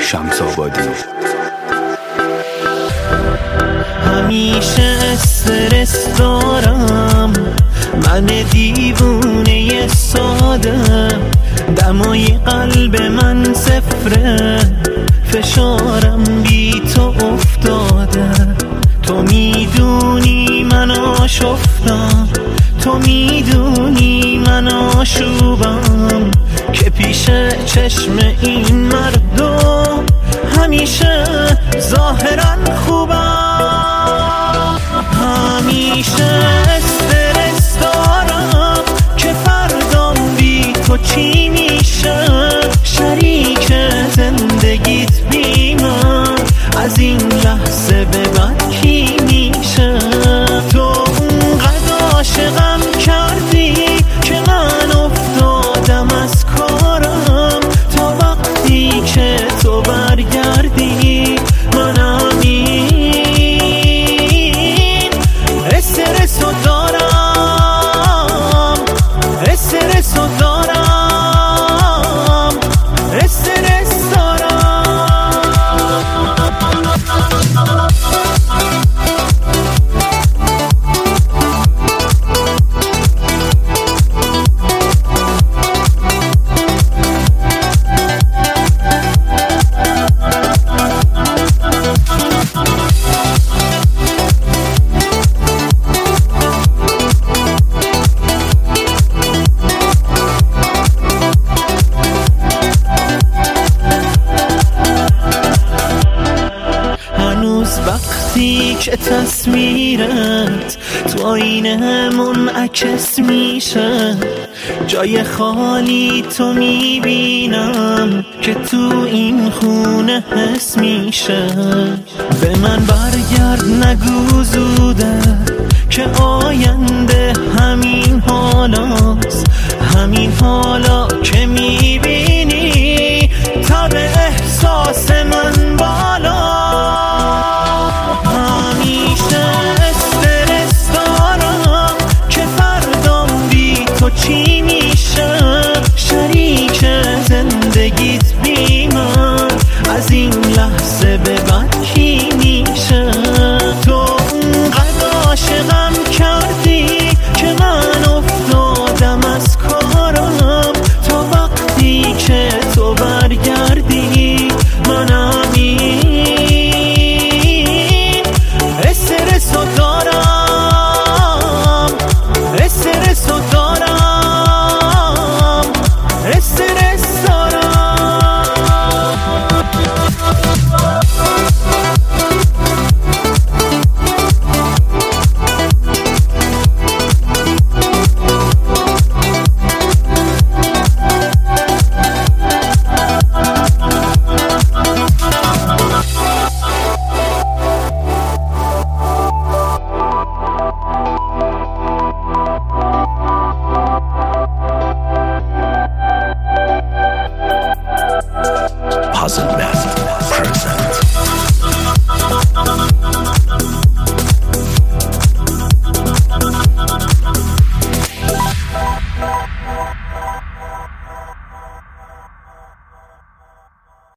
شمس آبادی. همیشه استرس دارم، من دیوونه ساده، دمای قلب من صفره، فشارم بی تو افتاده. تو میدونی من آشفتم، تو میدونی من آشوبم، که پیش چشم این مردم همیشه ظاهرا خوبم. همیشه استرس دارم که فردام بی تو چی میشه، شریک زندگیت بی من از این لحظه به بعد کی میشه. تو اونقدر عاشقم کردی که من افتادم از کارم، تا وقتی که تو برگردی منم این استرسو دارم، استرسو دارم، استرس دارم. وقتی که تصویرت تو آینه منعکس میشه، جای خالی تو میبینم که تو این خونه حس میشه. به من برگرد نگو زوده که آینده همین حالاست، همین حالا که میبینی تب احساس من بالا. چی میشه شریک زندگیت بی من از این لحظه به بعد کی میشه. تو اونقدر عاشقم کردی که من افتادم از کارم، تا وقتی که تو برگردی منم این استرسو دارم، استرسو دارم، استرس دارم. Puzzle Math present.